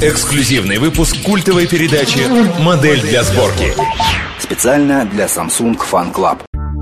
Эксклюзивный выпуск культовой передачи «Модель для сборки». Специально для Samsung Fan Club.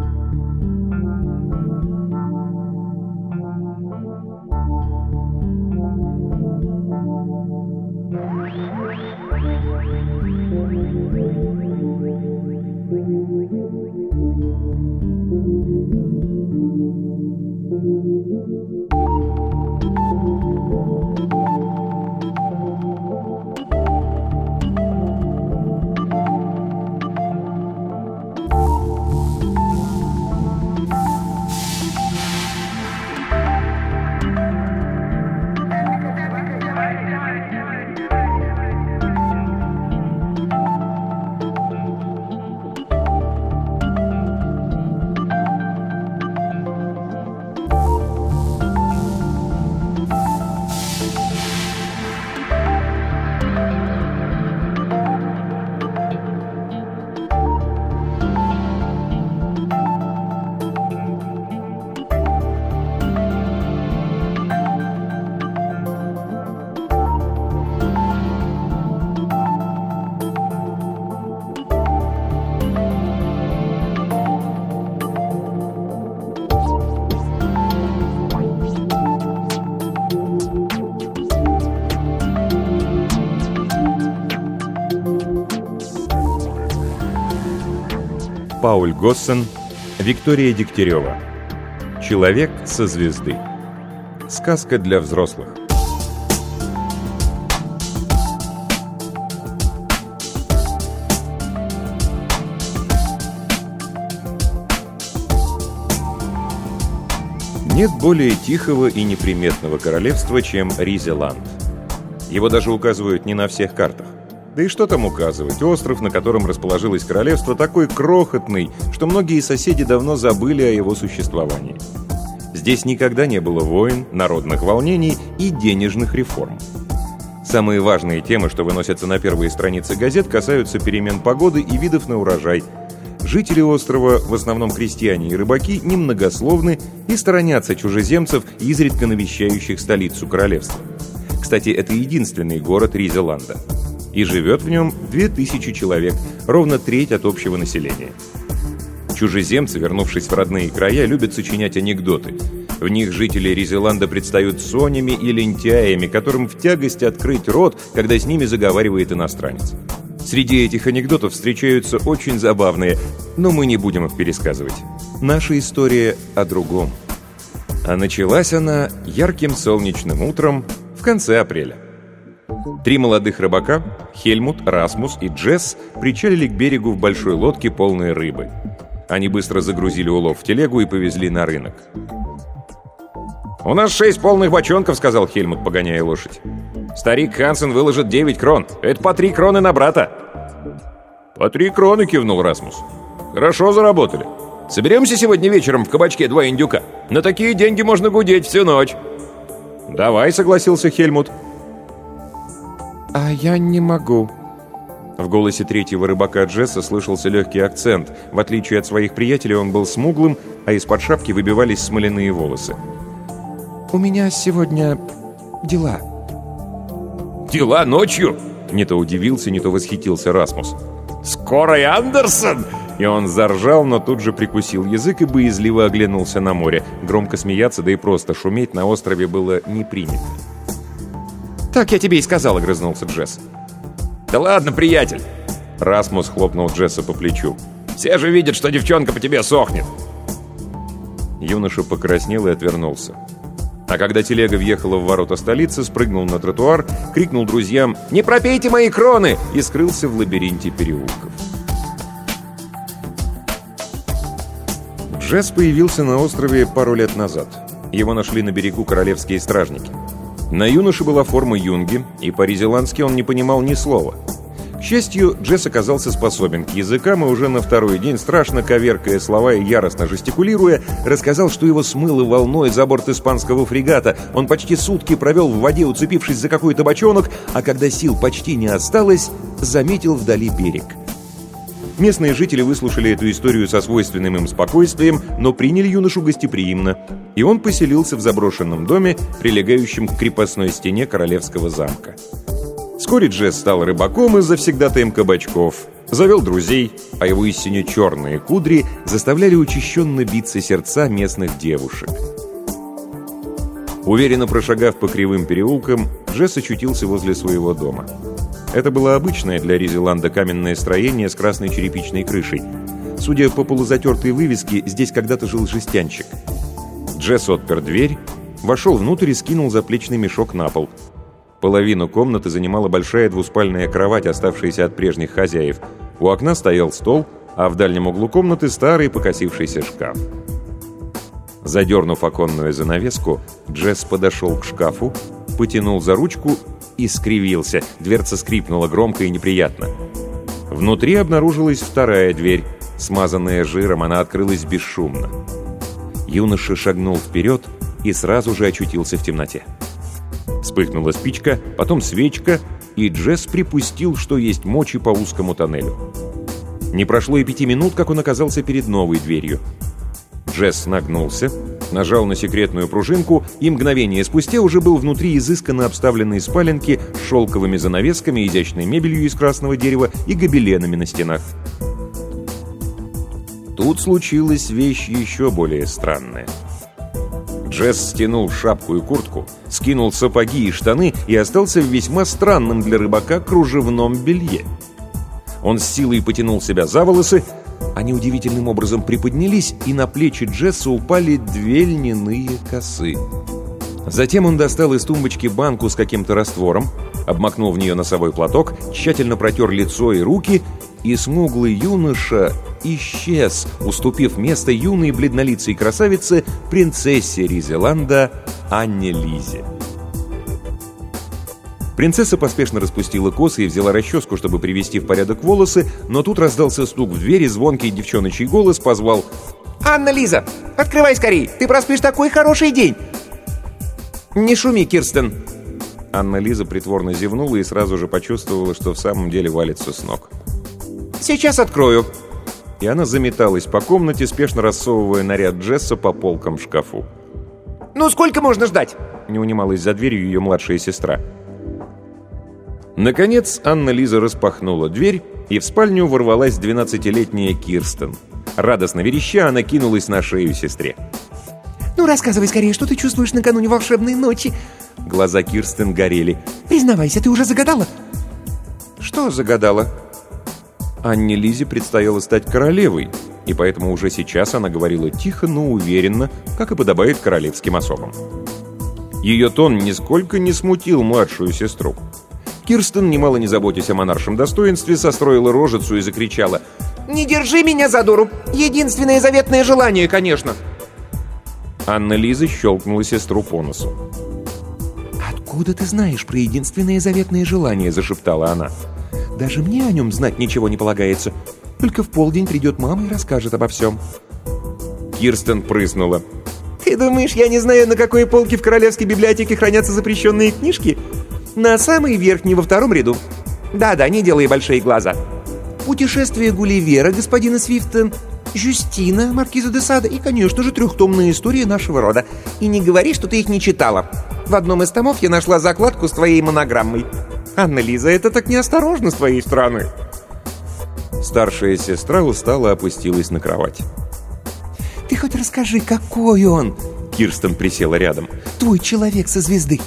Пауль Госсен, Виктория Дегтярева. Человек со звезды. Сказка для взрослых. Нет более тихого и неприметного королевства, чем Ризеланд. Его даже указывают не на всех картах. Да и что там указывать? Остров, на котором расположилось королевство, такой крохотный, что многие соседи давно забыли о его существовании. Здесь никогда не было войн, народных волнений и денежных реформ. Самые важные темы, что выносятся на первые страницы газет, касаются перемен погоды и видов на урожай. Жители острова, в основном крестьяне и рыбаки, немногословны и сторонятся чужеземцев, изредка навещающих столицу королевства. Кстати, это единственный город Ризеланда. И живет в нем 2000 человек, ровно треть от общего населения. Чужеземцы, вернувшись в родные края, любят сочинять анекдоты. В них жители Ризеланда предстают сонями и лентяями, которым в тягость открыть рот, когда с ними заговаривает иностранец. Среди этих анекдотов встречаются очень забавные, но мы не будем их пересказывать. Наша история о другом. А началась она ярким солнечным утром в конце апреля. 3 молодых рыбака, Хельмут, Расмус и Джесс, причалили к берегу в большой лодке, полной рыбы. Они быстро загрузили улов в телегу и повезли на рынок. «У нас 6 полных бочонков», — сказал Хельмут, погоняя лошадь. «Старик Хансен выложит 9 крон. Это по 3 кроны на брата». «По 3 кроны», — кивнул Расмус. «Хорошо заработали. Соберемся сегодня вечером в кабачке 2 индюка. На такие деньги можно гудеть всю ночь». «Давай», — согласился Хельмут. «А я не могу». В голосе третьего рыбака Джесса слышался легкий акцент. В отличие от своих приятелей, он был смуглым, а из-под шапки выбивались смоляные волосы. «У меня сегодня дела». «Дела ночью?» Не то удивился, не то восхитился Расмус. «Скоро и Андерсон!» И он заржал, но тут же прикусил язык и боязливо оглянулся на море. Громко смеяться, да и просто шуметь на острове было не принято. «Так я тебе и сказал», — огрызнулся Джесс. «Да ладно, приятель!» Расмус хлопнул Джесса по плечу. «Все же видят, что девчонка по тебе сохнет!» Юноша покраснел и отвернулся. А когда телега въехала в ворота столицы, спрыгнул на тротуар, крикнул друзьям «Не пропейте мои кроны!» и скрылся в лабиринте переулков. Джесс появился на острове пару лет назад. Его нашли на берегу королевские стражники. На юноше была форма юнги, и по-ризеландски он не понимал ни слова. К счастью, Джесс оказался способен к языкам, и уже на второй день, страшно коверкая слова и яростно жестикулируя, рассказал, что его смыло волной за борт испанского фрегата. Он почти сутки провел в воде, уцепившись за какой-то бочонок, а когда сил почти не осталось, заметил вдали берег. Местные жители выслушали эту историю со свойственным им спокойствием, но приняли юношу гостеприимно, и он поселился в заброшенном доме, прилегающем к крепостной стене королевского замка. Вскоре Джесс стал рыбаком и завсегдатаем кабачков. Завел друзей, а его истинно черные кудри заставляли учащенно биться сердца местных девушек. Уверенно прошагав по кривым переулкам, Джесс очутился возле своего дома. Это было обычное для Ризеланда каменное строение с красной черепичной крышей. Судя по полузатертой вывеске, здесь когда-то жил жестянщик. Джесс отпер дверь, вошел внутрь и скинул заплечный мешок на пол. Половину комнаты занимала большая двуспальная кровать, оставшаяся от прежних хозяев. У окна стоял стол, а в дальнем углу комнаты старый покосившийся шкаф. Задернув оконную занавеску, Джесс подошел к шкафу, потянул за ручку и скривился. Дверца скрипнула громко и неприятно. Внутри обнаружилась вторая дверь. Смазанная жиром, она открылась бесшумно. Юноша шагнул вперед и сразу же очутился в темноте. Вспыхнула спичка, потом свечка, и Джесс припустил, что есть мочи по узкому тоннелю. Не прошло и 5 минут, как он оказался перед новой дверью. Джесс нагнулся, нажал на секретную пружинку, и мгновение спустя уже был внутри изысканно обставленной спаленки с шелковыми занавесками, изящной мебелью из красного дерева и гобеленами на стенах. Тут случилась вещь еще более странная. Джесс стянул шапку и куртку, скинул сапоги и штаны и остался в весьма странном для рыбака кружевном белье. Он с силой потянул себя за волосы, они удивительным образом приподнялись, и на плечи Джесса упали 2 льняные косы. Затем он достал из тумбочки банку с каким-то раствором, обмакнул в нее носовой платок, тщательно протер лицо и руки, и смуглый юноша исчез, уступив место юной бледнолицей красавице, принцессе Ризеланда Анне Лизе. Принцесса поспешно распустила косы и взяла расческу, чтобы привести в порядок волосы, но тут раздался стук в дверь, и звонкий девчоночий голос позвал: «Анна Лиза, открывай скорей! Ты проспишь такой хороший день!» «Не шуми, Кирстен!» Анна Лиза притворно зевнула и сразу же почувствовала, что в самом деле валится с ног. «Сейчас открою!» И она заметалась по комнате, спешно рассовывая наряд Джесса по полкам в шкафу. «Ну, сколько можно ждать?» Не унималась за дверью ее младшая сестра. Наконец Анна Лиза распахнула дверь, и в спальню ворвалась 12-летняя Кирстен. Радостно вереща, она кинулась на шею сестре. «Ну, рассказывай скорее, что ты чувствуешь накануне волшебной ночи?» Глаза Кирстен горели. «Признавайся, ты уже загадала?» «Что загадала?» Анне Лизе предстояло стать королевой, и поэтому уже сейчас она говорила тихо, но уверенно, как и подобает королевским особам. Ее тон нисколько не смутил младшую сестру. Кирстен, немало не заботясь о монаршем достоинстве, состроила рожицу и закричала: «Не держи меня за дуру! Единственное заветное желание, конечно!» Анна Лиза щелкнула сестру по носу. «Откуда ты знаешь про единственное заветное желание?» — зашептала она. «Даже мне о нем знать ничего не полагается. Только в полдень придет мама и расскажет обо всем». Кирстен прыснула. «Ты думаешь, я не знаю, на какой полке в королевской библиотеке хранятся запрещенные книжки? На самой верхней, во 2-м ряду. Да-да, не делай большие глаза. Путешествие Гулливера, господина Свифта, Жюстина, маркиза де Сада и, конечно же, 3-томная история нашего рода. И не говори, что ты их не читала. В одном из томов я нашла закладку с твоей монограммой. Анна Лиза, это так неосторожно с твоей стороны». Старшая сестра устало опустилась на кровать. «Ты хоть расскажи, какой он?» Кирстен присела рядом. «Твой человек со звезды».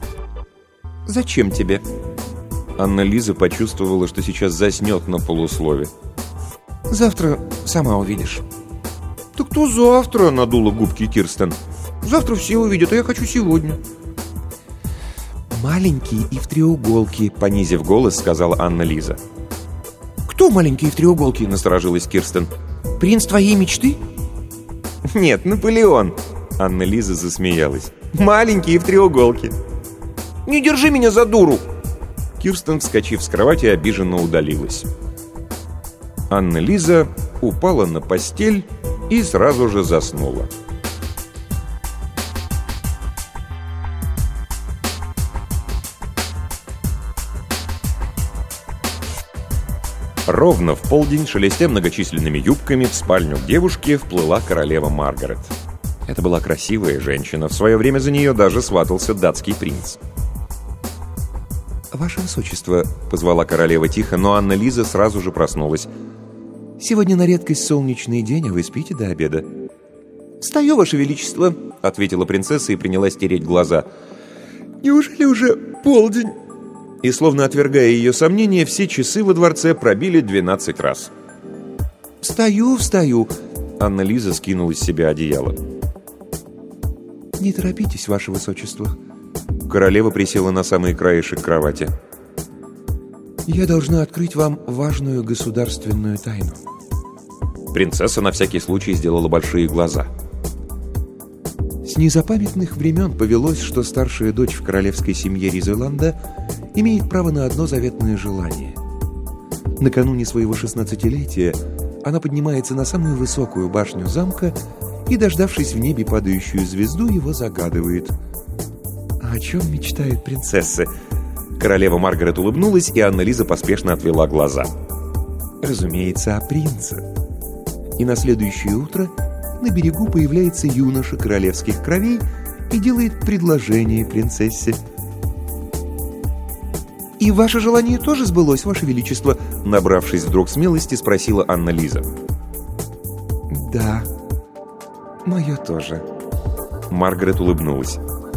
«Зачем тебе?» Анна Лиза почувствовала, что сейчас заснет на полуслове. «Завтра сама увидишь». «Так то завтра», — надула губки Кирстен. «Завтра все увидят, а я хочу сегодня». «Маленькие и в треуголке», — понизив голос, сказала Анна Лиза. «Кто маленькие в треуголке?» — насторожилась Кирстен. «Принц твоей мечты?» «Нет, Наполеон». Анна Лиза засмеялась. «Маленькие в треуголке». «Не держи меня за дуру!» Кирстен, вскочив с кровати, обиженно удалилась. Анна Лиза упала на постель и сразу же заснула. Ровно в полдень, шелестя многочисленными юбками, в спальню к девушке вплыла королева Маргарет. Это была красивая женщина, в свое время за нее даже сватался датский принц. «Ваше высочество», — позвала королева тихо, но Анна-Лиза сразу же проснулась. «Сегодня на редкость солнечный день, а вы спите до обеда». «Встаю, Ваше Величество», — ответила принцесса и принялась тереть глаза. «Неужели уже полдень?» И, словно отвергая ее сомнения, все часы во дворце пробили 12 раз. «Встаю, встаю», — Анна-Лиза скинула с себя одеяло. «Не торопитесь, Ваше Высочество». Королева присела на самый краешек кровати. «Я должна открыть вам важную государственную тайну». Принцесса на всякий случай сделала большие глаза. С незапамятных времен повелось, что старшая дочь в королевской семье Ризеланда имеет право на одно заветное желание. Накануне своего 16-летия она поднимается на самую высокую башню замка и, дождавшись в небе падающую звезду, его загадывает. О чем мечтают принцессы? Королева Маргарет улыбнулась, и Анна-Лиза поспешно отвела глаза. Разумеется, о принце. И на следующее утро на берегу появляется юноша королевских кровей и делает предложение принцессе. «И ваше желание тоже сбылось, Ваше Величество?» Набравшись вдруг смелости, спросила Анна-Лиза. «Да, мое тоже». Маргарет улыбнулась.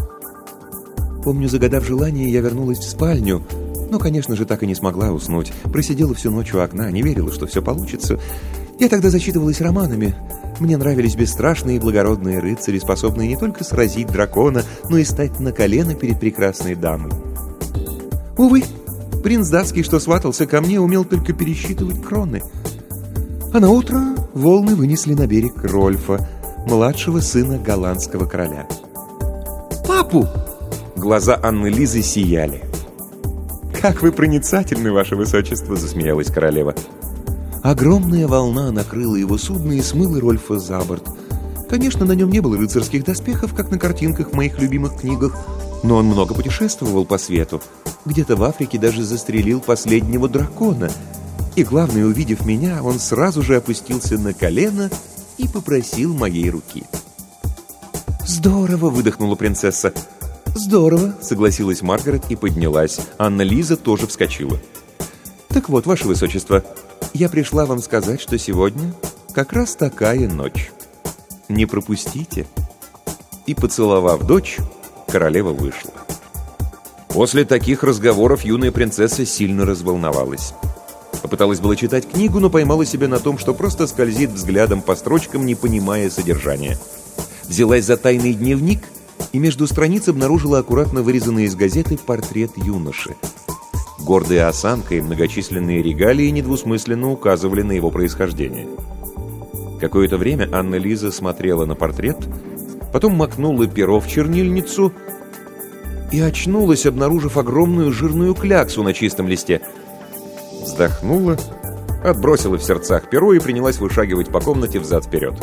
Помню, загадав желание, я вернулась в спальню, но, конечно же, так и не смогла уснуть. Просидела всю ночь у окна, не верила, что все получится. Я тогда зачитывалась романами. Мне нравились бесстрашные и благородные рыцари, способные не только сразить дракона, но и стать на колено перед прекрасной дамой. Увы, принц датский, что сватался ко мне, умел только пересчитывать кроны. А на утро волны вынесли на берег Рольфа, младшего сына голландского короля. «Папу!» Глаза Анны-Лизы сияли. «Как вы проницательны, Ваше Высочество!» — засмеялась королева. Огромная волна накрыла его судно и смыла Рольфа за борт. Конечно, на нем не было рыцарских доспехов, как на картинках в моих любимых книгах, но он много путешествовал по свету. Где-то в Африке даже застрелил последнего дракона. И главное, увидев меня, он сразу же опустился на колено и попросил моей руки. «Здорово!» — выдохнула принцесса. «Здорово!» — согласилась Маргарет и поднялась. Анна-Лиза тоже вскочила. «Так вот, Ваше Высочество, я пришла вам сказать, что сегодня как раз такая ночь. Не пропустите!» И, поцеловав дочь, королева вышла. После таких разговоров юная принцесса сильно разволновалась. Попыталась было читать книгу, но поймала себя на том, что просто скользит взглядом по строчкам, не понимая содержания. Взялась за тайный дневник и между страниц обнаружила аккуратно вырезанный из газеты портрет юноши. Гордая осанка и многочисленные регалии недвусмысленно указывали на его происхождение. Какое-то время Анна-Лиза смотрела на портрет, потом макнула перо в чернильницу и очнулась, обнаружив огромную жирную кляксу на чистом листе. Вздохнула, отбросила в сердцах перо и принялась вышагивать по комнате взад-вперед.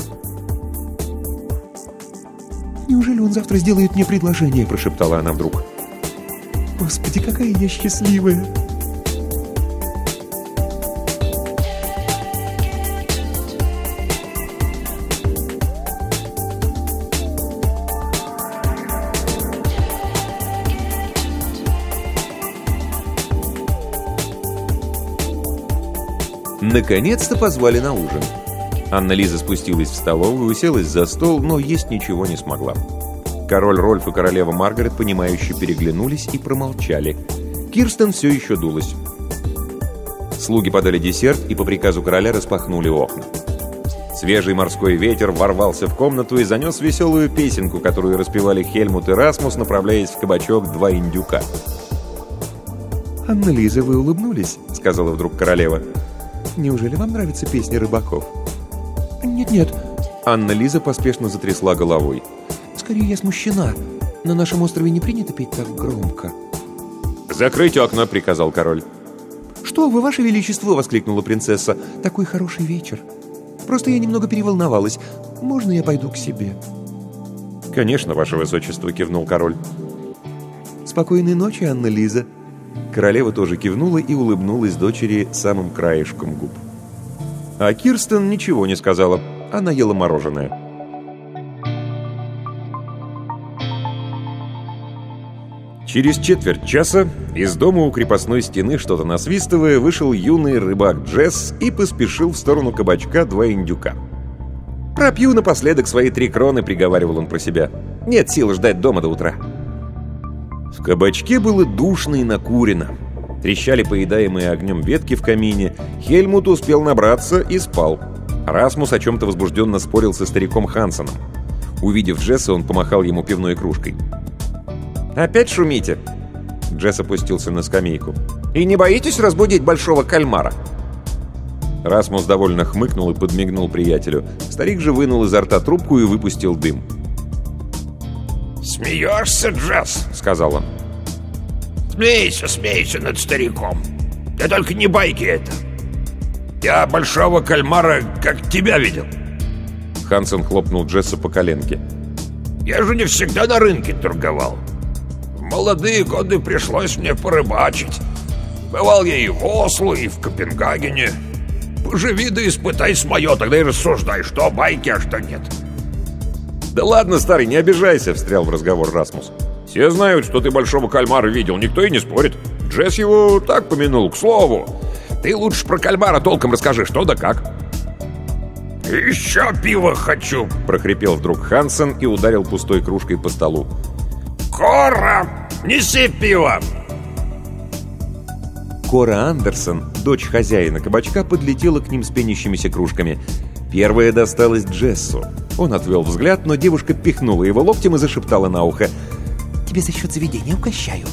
«Неужели он завтра сделает мне предложение?» – прошептала она вдруг. «Господи, какая я счастливая!» Наконец-то позвали на ужин. Анна-Лиза спустилась в столовую, уселась за стол, но есть ничего не смогла. Король Рольф и королева Маргарет, понимающе переглянулись и промолчали. Кирстен все еще дулась. Слуги подали десерт и по приказу короля распахнули окна. Свежий морской ветер ворвался в комнату и занес веселую песенку, которую распевали Хельмут и Расмус, направляясь в кабачок «Два индюка». «Анна-Лиза, вы улыбнулись?» — сказала вдруг королева. «Неужели вам нравятся песни рыбаков?» «Нет-нет». Анна-Лиза поспешно затрясла головой. «Скорее, я смущена. На нашем острове не принято петь так громко». «Закрыть окна», — приказал король. «Что вы, Ваше Величество!» — воскликнула принцесса. «Такой хороший вечер. Просто я немного переволновалась. Можно я пойду к себе?» «Конечно, Ваше Высочество», — кивнул король. «Спокойной ночи, Анна-Лиза». Королева тоже кивнула и улыбнулась дочери самым краешком губ. А Кирстен ничего не сказала. Она ела Через четверть часа из дома у крепостной стены, что-то насвистывая, вышел юный рыбак Джесс и поспешил в сторону кабачка «Два индюка». «Пропью напоследок свои 3 кроны», — приговаривал он про себя. «Нет сил ждать дома до утра». В кабачке было душно и накурено. Трещали поедаемые огнем ветки в камине. Хельмут успел набраться и спал. Расмус о чем-то возбужденно спорил со стариком Хансеном. Увидев Джесса, он помахал ему пивной кружкой. «Опять шумите?» Джесс опустился на скамейку. «И не боитесь разбудить большого кальмара?» Расмус довольно хмыкнул и подмигнул приятелю. Старик же вынул изо рта трубку и выпустил дым. «Смеешься, Джесс?» — сказал он. «Смейся над стариком. Да только не байки это. Я большого кальмара как тебя видел». Хансен хлопнул Джесса по коленке. «Я же не всегда на рынке торговал. В молодые годы пришлось мне порыбачить. Бывал я и в Осло, и в Копенгагене. Поживи да испытай смое, тогда и рассуждай, что байки, а что нет». «Да ладно, старый, не обижайся», — встрял в разговор Расмус. «Все знают, что ты большого кальмара видел, никто и не спорит. Джесс его так помянул, к слову. Ты лучше про кальмара толком расскажи, что да как». «Еще пиво хочу», — прохрипел вдруг Хансен и ударил пустой кружкой по столу. «Кора, неси пиво!» Кора Андерсон, дочь хозяина кабачка, подлетела к ним с пенящимися кружками. Первая досталась Джессу. Он отвел взгляд, но девушка пихнула его локтем и зашептала на ухо: «Тебе за счет заведения угощаю».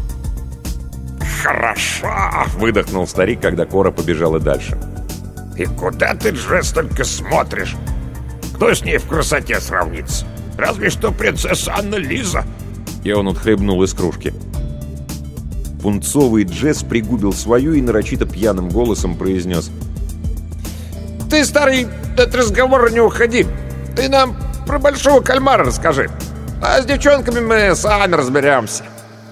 «Хорошо!» — выдохнул старик, когда Кора побежала дальше. «И куда ты, Джесс, только смотришь? Кто с ней в красоте сравнится? Разве что принцесса Анна Лиза!» И он отхлебнул из кружки. Пунцовый Джесс пригубил свою и нарочито пьяным голосом произнес: «Ты, старый, от разговора не уходи. Ты нам про большого кальмара расскажи. А с девчонками мы сами разберемся».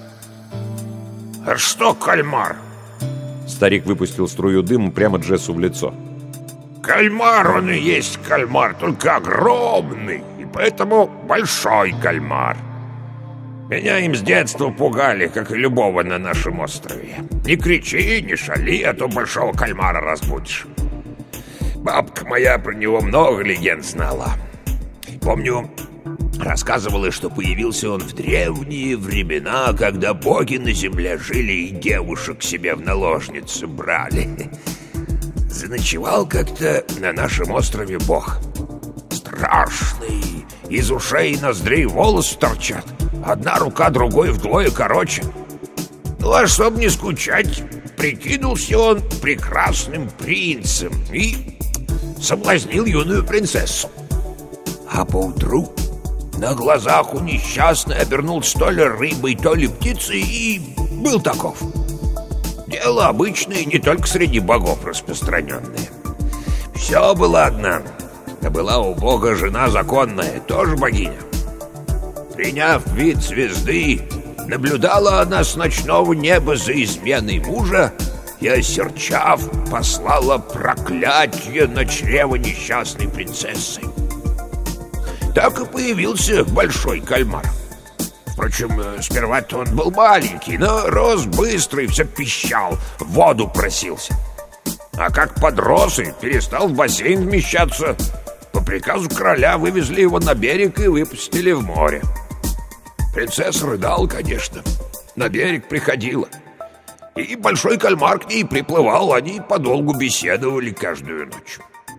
«А что кальмар?» Старик выпустил струю дыма прямо Джессу в лицо. «Кальмар, он и есть кальмар, только огромный, и поэтому большой кальмар. Меня им с детства пугали, как и любого на нашем острове. Не кричи, не шали, а то большого кальмара разбудишь. Бабка моя про него много легенд знала. Помню, рассказывала, что появился он в древние времена, когда боги на земле жили и девушек себе в наложницы брали. Заночевал как-то на нашем острове бог. Страшный, из ушей и ноздрей волосы торчат. Одна рука другой вдвое короче. Ну, а чтобы не скучать, прикинулся он прекрасным принцем и соблазнил юную принцессу. А поутру на глазах у несчастной обернулся то ли рыбой, то ли птицей и был таков. Дело обычное, не только среди богов распространенное. Все было одна. Да была у бога жена законная, тоже богиня. Приняв вид звезды, наблюдала она с ночного неба за изменой мужа и, осерчав, послала проклятие на чрево несчастной принцессы. Так и появился большой кальмар. Впрочем, сперва-то он был маленький, но рос быстро и все пищал, в воду просился. А как подрос и перестал в бассейн вмещаться, по приказу короля вывезли его на берег и выпустили в море. Принцесса рыдала, конечно, на берег приходила. И большой кальмар к ней приплывал, они подолгу беседовали каждую ночь.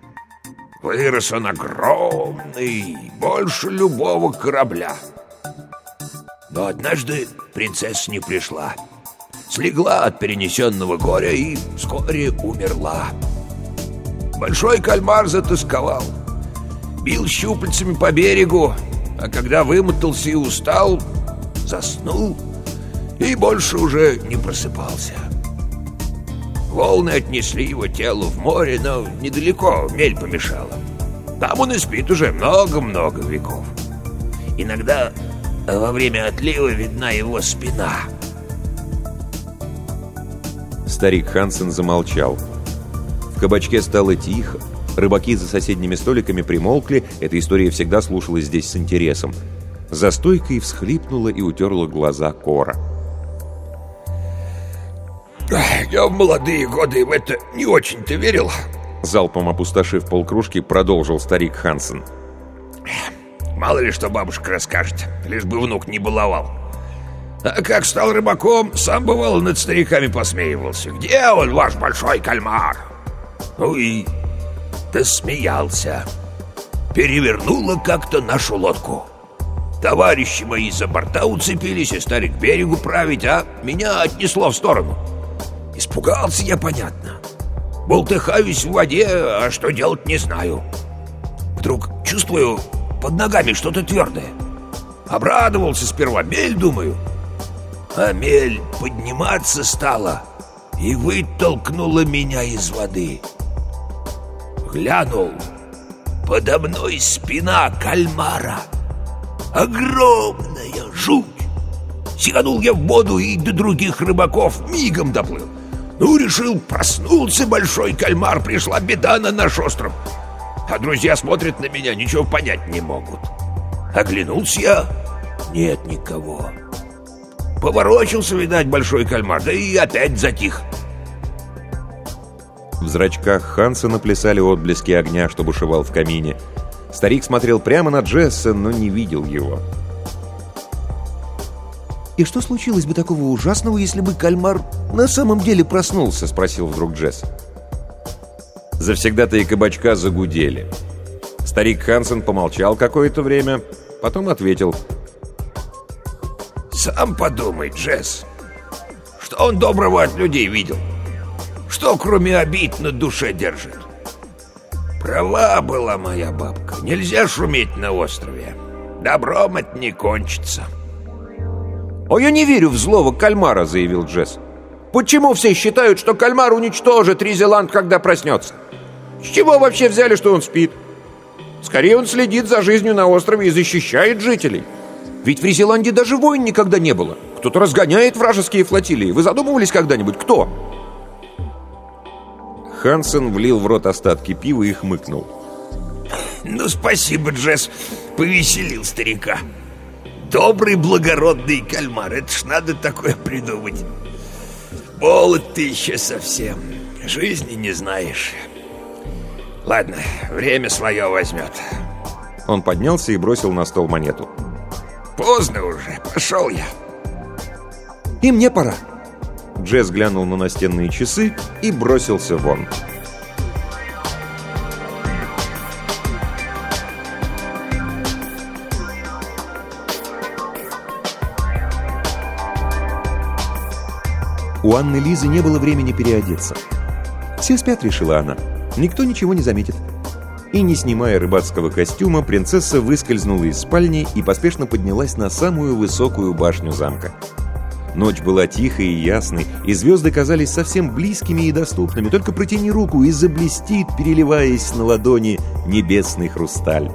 Вырос он огромный, больше любого корабля. Но однажды принцесса не пришла. Слегла от перенесенного горя и вскоре умерла. Большой кальмар затосковал. Бил щупальцами по берегу, а когда вымотался и устал, заснул и больше уже не просыпался. Волны отнесли его тело в море, но недалеко, мель помешала. Там он и спит уже много-много веков. Иногда во время отлива видна его спина. Старик Хансен замолчал. В кабачке стало тихо. Рыбаки за соседними столиками примолкли. Эта история всегда слушалась здесь с интересом. За стойкой всхлипнула и утерла глаза Кора. Я в молодые годы в это не очень-то верил. Залпом опустошив полкружки, продолжил старик Хансен. Мало ли что бабушка расскажет, лишь бы внук не баловал. А как стал рыбаком, сам бывало над стариками посмеивался. Где он, ваш большой кальмар? Ну и да смеялся. Перевернуло как-то нашу лодку. Товарищи мои за борта уцепились и стали к берегу править, а меня отнесло в сторону. Испугался я, понятно. Болтыхаюсь в воде, а что делать не знаю. Вдруг чувствую под ногами что-то твердое. Обрадовался сперва, мель, думаю. А мель подниматься стала и вытолкнула меня из воды. Глянул. Подо мной спина кальмара. Огромная жуть. Сиганул я в воду и до других рыбаков мигом доплыл. Ну, решил, проснулся большой кальмар, пришла беда на наш остров. А друзья смотрят на меня, ничего понять не могут. Оглянулся я, нет никого. Поворочился, видать, большой кальмар, да и опять затих. В зрачках Хансена плясали отблески огня, что бушевал в камине. Старик смотрел прямо на Джесса, но не видел его. «И что случилось бы такого ужасного, если бы кальмар на самом деле проснулся?» — спросил вдруг Джесс. Завсегдатаи кабачка загудели. Старик Хансен помолчал какое-то время, потом ответил. Сам подумай, Джесс, что он доброго от людей видел? Что кроме обид на душе держит? Права была моя бабка, нельзя шуметь на острове. Добром это не кончится. «А я не верю в злого кальмара», — заявил Джесс. «Почему все считают, что кальмар уничтожит Ризеланд, когда проснется? С чего вообще взяли, что он спит? Скорее он следит за жизнью на острове и защищает жителей. Ведь в Ризеланде даже войн никогда не было. Кто-то разгоняет вражеские флотилии. Вы задумывались когда-нибудь, кто?» Хансен влил в рот остатки пива и хмыкнул. Ну, спасибо, Джесс, повеселил старика. Добрый, благородный кальмар, это ж надо такое придумать. Молод ты еще совсем, жизни не знаешь. Ладно, время свое возьмет. Он поднялся и бросил на стол монету. Поздно уже, пошел я. «И мне пора». Джесс глянул на настенные часы и бросился вон. У Анны Лизы не было времени переодеться. «Все спят», — решила она. «Никто ничего не заметит». И, не снимая рыбацкого костюма, принцесса выскользнула из спальни и поспешно поднялась на самую высокую башню замка. Ночь была тихой и ясной, и звезды казались совсем близкими и доступными. Только протяни руку, и заблестит, переливаясь на ладони, небесный хрусталь.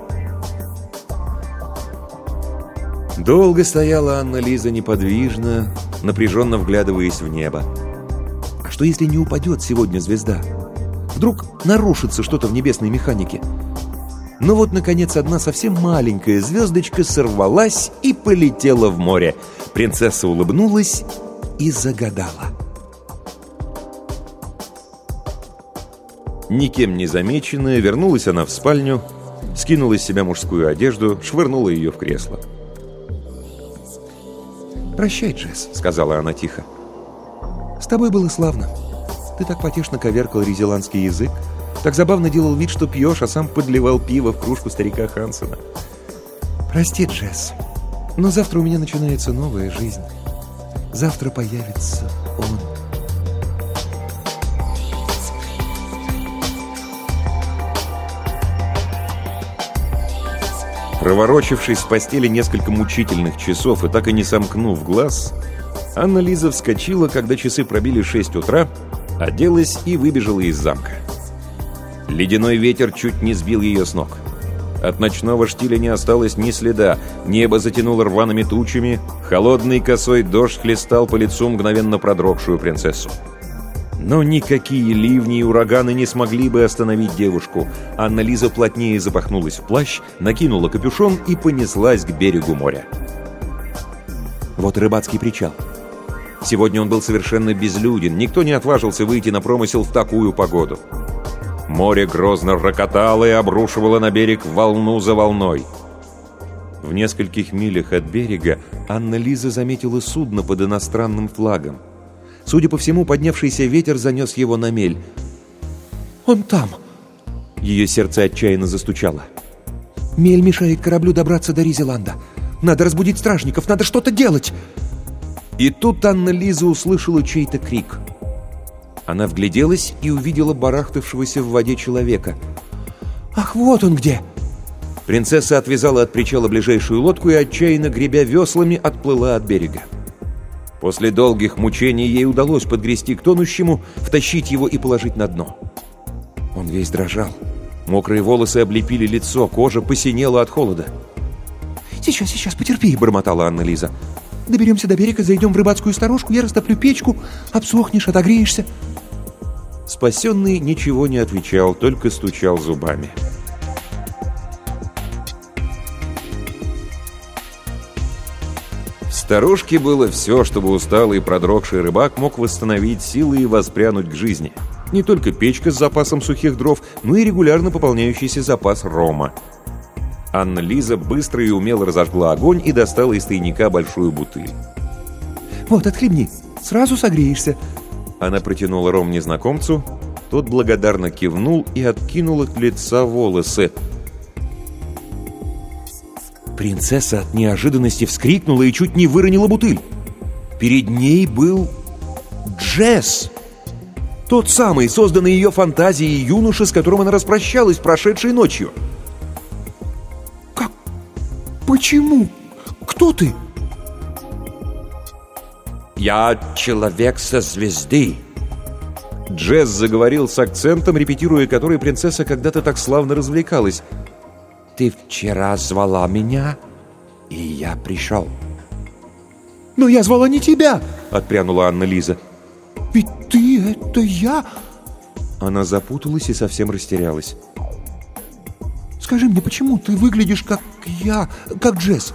Долго стояла Анна Лиза неподвижно, напряженно вглядываясь в небо. А что, если не упадет сегодня звезда? Вдруг нарушится что-то в небесной механике? Но вот, наконец, одна совсем маленькая звездочка сорвалась и полетела в море. Принцесса улыбнулась и загадала. Никем не замеченная, вернулась она в спальню, скинула с себя мужскую одежду, швырнула ее в кресло. «Прощай, Джесс», — сказала она тихо. «С тобой было славно. Ты так потешно коверкал ризеландский язык, так забавно делал вид, что пьешь, а сам подливал пиво в кружку старика Хансена. Прости, Джесс, но завтра у меня начинается новая жизнь. Завтра появится он». Проворочившись в постели несколько мучительных часов и так и не сомкнув глаз, Анна Лиза вскочила, когда часы пробили 6 утра, оделась и выбежала из замка. Ледяной ветер чуть не сбил ее с ног. От ночного штиля не осталось ни следа, небо затянуло рваными тучами, холодный косой дождь хлестал по лицу мгновенно продрогшую принцессу. Но никакие ливни и ураганы не смогли бы остановить девушку. Анна Лиза плотнее запахнулась в плащ, накинула капюшон и понеслась к берегу моря. Вот рыбацкий причал. Сегодня он был совершенно безлюден, никто не отважился выйти на промысел в такую погоду. Море грозно рокотало и обрушивало на берег волну за волной. В нескольких милях от берега Анна-Лиза заметила судно под иностранным флагом. Судя по всему, поднявшийся ветер занес его на мель. «Он там!» Ее сердце отчаянно застучало. «Мель мешает кораблю добраться до Ризеланда. Надо разбудить стражников, надо что-то делать!» И тут Анна-Лиза услышала чей-то крик. Она вгляделась и увидела барахтавшегося в воде человека. «Ах, вот он где!» Принцесса отвязала от причала ближайшую лодку и, отчаянно гребя веслами, отплыла от берега. После долгих мучений ей удалось подгрести к тонущему, втащить его и положить на дно. Он весь дрожал. Мокрые волосы облепили лицо, кожа посинела от холода. «Сейчас, потерпи», — бормотала Анна-Лиза. «Доберемся до берега, зайдем в рыбацкую сторожку, я растоплю печку, обсохнешь, отогреешься». Спасенный ничего не отвечал, только стучал зубами. В сторожке было все, чтобы усталый и продрогший рыбак мог восстановить силы и воспрянуть к жизни. Не только печка с запасом сухих дров, но и регулярно пополняющийся запас рома. Анна-Лиза быстро и умело разожгла огонь и достала из тайника большую бутыль. «Вот, отхлебни, сразу согреешься». Она протянула ром незнакомцу, тот благодарно кивнул и откинул от лица волосы. Принцесса от неожиданности вскрикнула и чуть не выронила бутыль. Перед ней был Джесс. Тот самый, созданный ее фантазией юноша, с которым она распрощалась прошедшей ночью. «Как? Почему? Кто ты?» «Я человек со звезды». Джесс заговорил с акцентом, репетируя который принцесса когда-то так славно развлекалась. «Ты вчера звала меня, и я пришел». «Но я звала не тебя!» — отпрянула Анна-Лиза. «Ведь ты — это я!» Она запуталась и совсем растерялась. «Скажи мне, почему ты выглядишь как я, как Джесс?»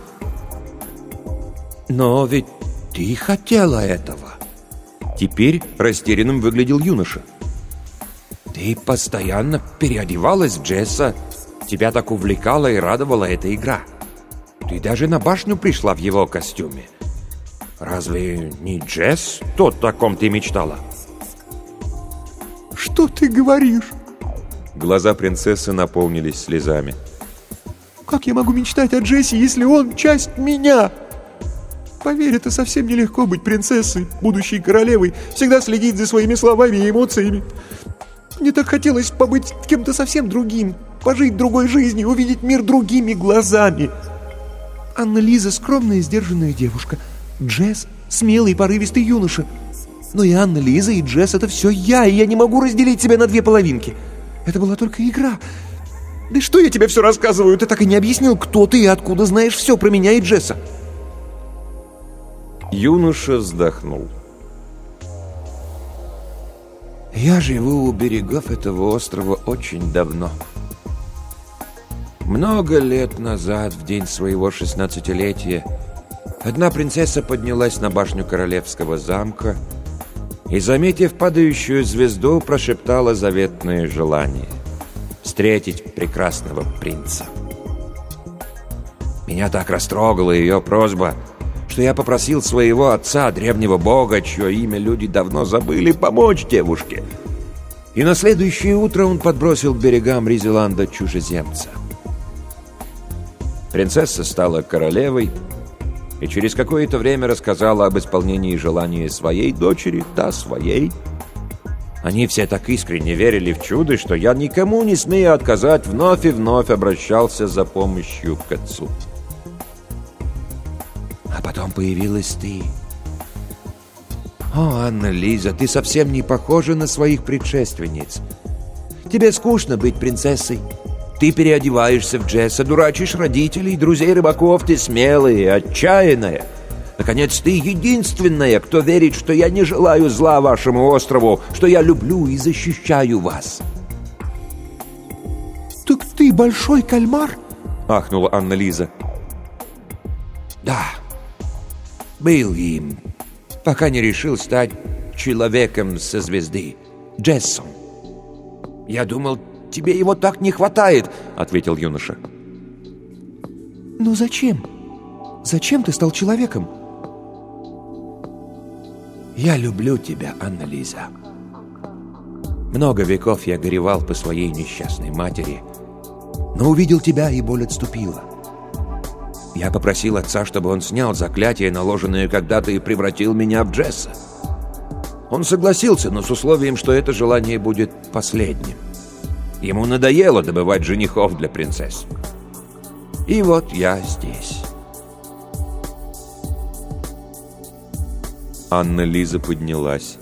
«Но ведь ты хотела этого!» Теперь растерянным выглядел юноша. «Ты постоянно переодевалась в Джесса. Тебя так увлекала и радовала эта игра. Ты даже на башню пришла в его костюме. Разве не Джесс тот, о ком ты мечтала?» «Что ты говоришь?» Глаза принцессы наполнились слезами. «Как я могу мечтать о Джессе, если он часть меня? Поверь, это совсем нелегко быть принцессой, будущей королевой, всегда следить за своими словами и эмоциями. Мне так хотелось побыть кем-то совсем другим, пожить другой жизнью, увидеть мир другими глазами. Анна-Лиза — скромная и сдержанная девушка. Джесс — смелый и порывистый юноша. Но и Анна-Лиза, и Джесс — это все я, и я не могу разделить себя на две половинки. Это была только игра. Да что я тебе все рассказываю? Ты так и не объяснил, кто ты и откуда знаешь все про меня и Джесса». Юноша вздохнул. «Я живу у берегов этого острова очень давно. Много лет назад, в день своего 16-летия, одна принцесса поднялась на башню королевского замка и, заметив падающую звезду, прошептала заветное желание — встретить прекрасного принца. Меня так растрогала ее просьба, что я попросил своего отца, древнего бога, чье имя люди давно забыли, помочь девушке. И на следующее утро он подбросил к берегам Ризеланда чужеземца. Принцесса стала королевой и через какое-то время рассказала об исполнении желания своей дочери, та своей. Они все так искренне верили в чудо, что я, никому не смея отказать, вновь и вновь обращался за помощью к отцу. А потом появилась ты. О, Анна-Лиза, ты совсем не похожа на своих предшественниц. Тебе скучно быть принцессой. Ты переодеваешься в Джесса, дурачишь родителей, друзей рыбаков, ты смелая, отчаянная. Наконец, ты единственная, кто верит, что я не желаю зла вашему острову, что я люблю и защищаю вас. «Так ты большой кальмар?» — ахнула Анна-Лиза. Да, был им. пока не решил стать человеком со звезды, Джессом. «Я думал, тебе его так не хватает», — ответил юноша. «Ну зачем? Зачем ты стал человеком?» «Я люблю тебя, Анна-Лиза. Много веков я горевал по своей несчастной матери, но увидел тебя, и боль отступила. Я попросил отца, чтобы он снял заклятие, наложенное когда-то, и превратил меня в Джесса. Он согласился, но с условием, что это желание будет последним. Ему надоело добывать женихов для принцесс. И вот я здесь». Анна-Лиза поднялась.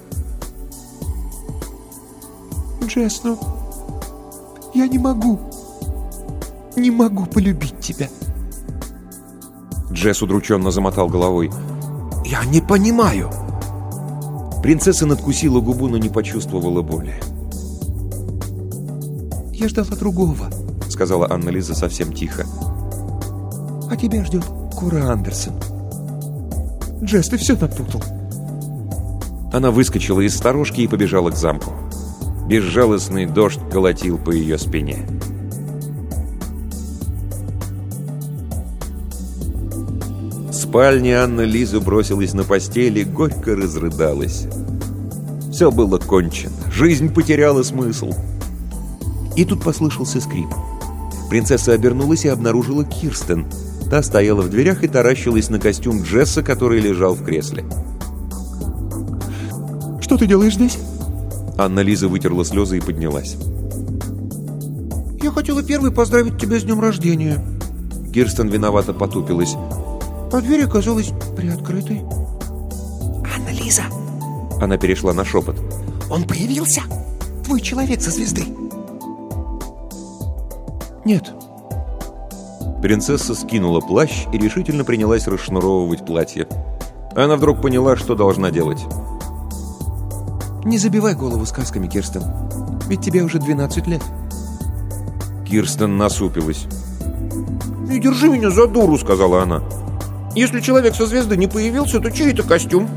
«Джесс, ну, я не могу полюбить тебя». Джесс удрученно замотал головой. «Я не понимаю». Принцесса надкусила губу, но не почувствовала боли. «Я ждала другого», — сказала Анна-Лиза совсем тихо. «А тебя ждет Кора Андерсон. Джесс, ты все напутал». Она выскочила из сторожки и побежала к замку. Безжалостный дождь колотил по ее спине. В спальне Анна-Лиза бросилась на постель и горько разрыдалась. Все было кончено. Жизнь потеряла смысл. И тут послышался скрип. Принцесса обернулась и обнаружила Кирстен. Та стояла в дверях и таращилась на костюм Джесса, который лежал в кресле. «Что ты делаешь здесь?» Анна-Лиза вытерла слезы и поднялась. «Я хотела первой поздравить тебя с днем рождения». Кирстен виновато потупилась. А дверь оказалась приоткрытой. «Анна-Лиза!» Она перешла на шепот. «Он появился? Твой человек со звезды?» «Нет». Принцесса скинула плащ и решительно принялась расшнуровывать платье. Она вдруг поняла, что должна делать. «Не забивай голову сказками, Кирстен. Ведь тебе уже 12 лет». Кирстен насупилась. «Не держи меня за дуру», — сказала она. «Если человек со звезды не появился, то чей это костюм?»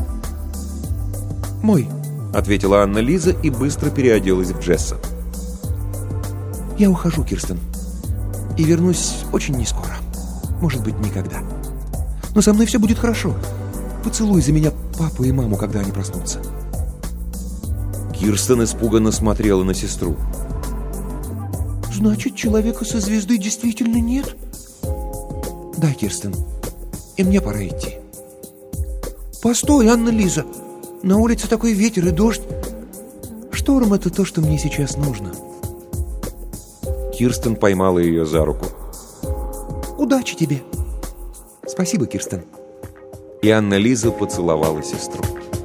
«Мой», — ответила Анна-Лиза и быстро переоделась в Джесса. «Я ухожу, Кирстен. И вернусь очень нескоро. Может быть, никогда. Но со мной все будет хорошо. Поцелуй за меня папу и маму, когда они проснутся». Кирстен испуганно смотрела на сестру. «Значит, человека со звезды действительно нет?» «Да, Кирстен. И мне пора идти». «Постой, Анна-Лиза. На улице такой ветер и дождь. Шторм — это то, что мне сейчас нужно». Кирстен поймала ее за руку. «Удачи тебе». «Спасибо, Кирстен». И Анна-Лиза поцеловала сестру.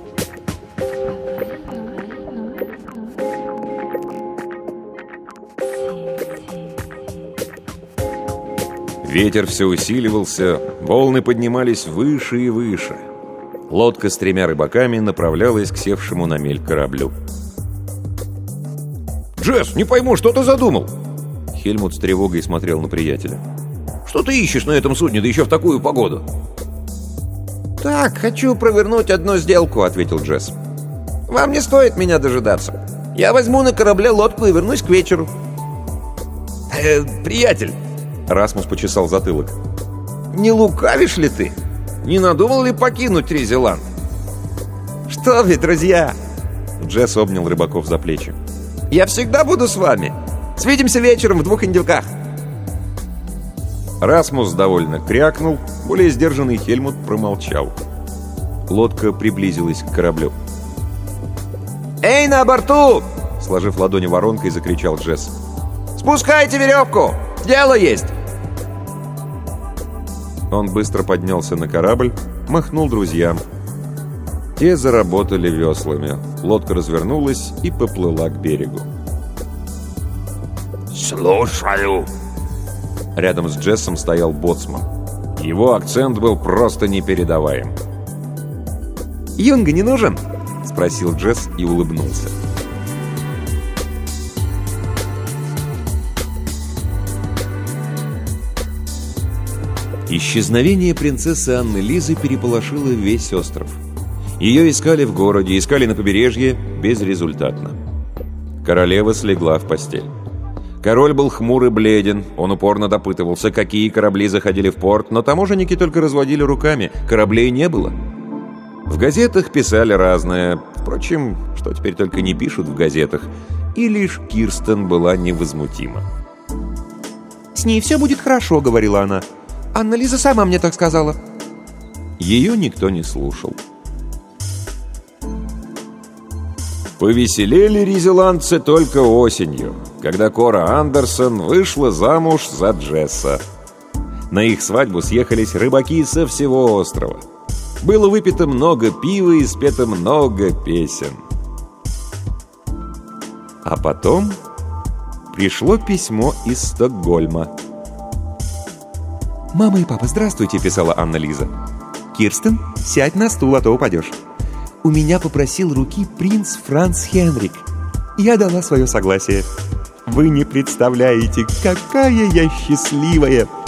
Ветер все усиливался, волны поднимались выше и выше. Лодка с 3 рыбаками направлялась к севшему на мель кораблю. «Джесс, не пойму, что ты задумал?» Хельмут с тревогой смотрел на приятеля. «Что ты ищешь на этом судне, да еще в такую погоду?» «Так, хочу провернуть одну сделку», — ответил Джесс. «Вам не стоит меня дожидаться. Я возьму на корабле лодку и вернусь к вечеру». «Приятель!» Расмус почесал затылок. «Не лукавишь ли ты? Не надумал ли покинуть Ризеланд?» «Что вы, друзья?» Джесс обнял рыбаков за плечи. «Я всегда буду с вами. Свидимся вечером в 2 индюках». Расмус довольно крякнул, более сдержанный Хельмут промолчал. Лодка приблизилась к кораблю. «Эй, на борту!» Сложив ладони воронкой, закричал Джесс. «Спускайте веревку! Дело есть!» Он быстро поднялся на корабль, махнул друзьям. Те заработали веслами. Лодка развернулась и поплыла к берегу. «Слушаю!» Рядом с Джессом стоял боцман. Его акцент был просто непередаваем. «Юнга не нужен?» — спросил Джесс и улыбнулся. Исчезновение принцессы Анны-Лизы переполошило весь остров. Ее искали в городе, искали на побережье безрезультатно. Королева слегла в постель. Король был хмур и бледен, он упорно допытывался, какие корабли заходили в порт, но таможенники только разводили руками, кораблей не было. В газетах писали разное, впрочем, что теперь только не пишут в газетах, и лишь Кирстен была невозмутима. «С ней все будет хорошо», — говорила она. «Анна-Лиза сама мне так сказала». Ее никто не слушал. Повеселели ризеландцы только осенью, когда Кора Андерсон вышла замуж за Джесса. На их свадьбу съехались рыбаки со всего острова. Было выпито много пива и спето много песен. А потом пришло письмо из Стокгольма. «Мама и папа, здравствуйте», — писала Анна-Лиза. «Кирстен, сядь на стул, а то упадешь. У меня попросил руки принц Франц Хенрик. Я дала свое согласие. Вы не представляете, какая я счастливая.